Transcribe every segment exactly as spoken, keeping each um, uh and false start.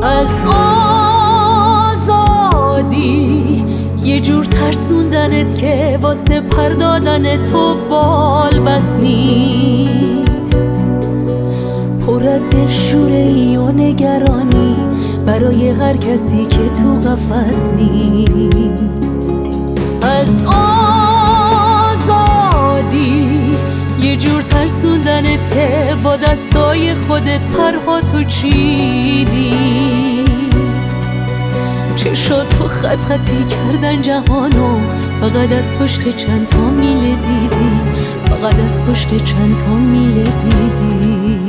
از آزادی یه جور ترسوندنت که واسه پردادن تو بال بس نیست، پر از دلشوره‌ای و نگرانی برای هر کسی که تو قفس نیست. از آزادی یه جور ترسوندنت که با دستای خودت پرها تو چیدی، چشاتو خط خطی کردن جهانو، فقط از پشت چند تا میله دیدی، فقط از پشت چند تا میله دیدی.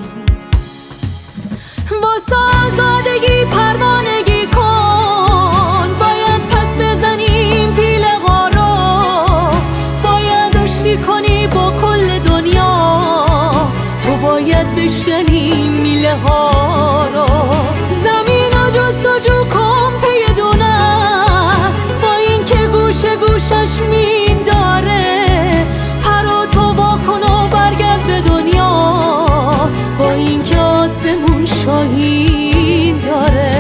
واسه آزادگی پروانگی کن، باید پس بزنیم پیله ها رو، باید آشتی کنی با کل دنیا، تو باید بشکنی میله ها رو. زمین و جستجو کن پی دونت، با این که گوشه گوشش مین داره، پرو تو واکن و برگرد به دنیا، با این که آسمون شاهین داره.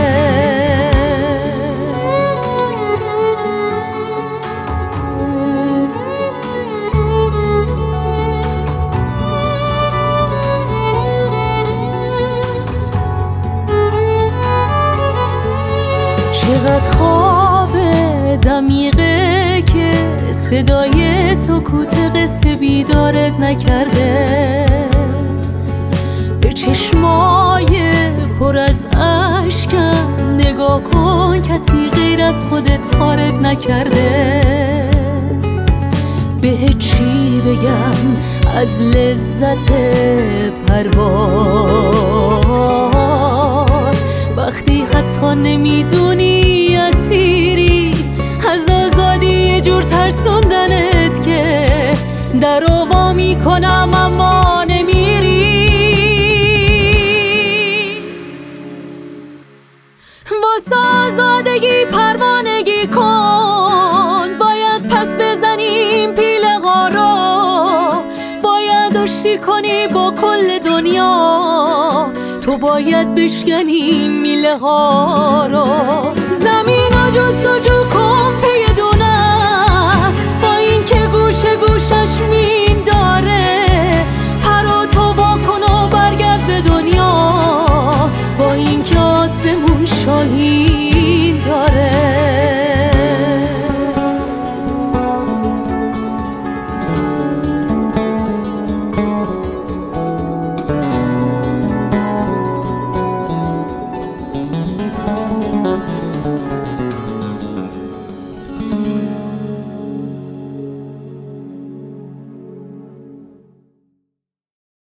چقدر خواب دمیقه که صدای سکوت قصه بیدارت نکرده، به چشمای پر از اشکم نگاه کن، کسی غیر از خودت تارت نکرده. به چی بگم از لذت پرواز، وقتی حتی نمیدونی اسیری از آزادی، یه جور ترسوندنت که در رو وا میکنم اما نمیری. واسه آزادگی پروانگی کن، باید پس بزنیم پیله ها رو، باید آشتی کنی با کل دنیا، تو باید بشکنی میله ها رو. زمین و جستجو کن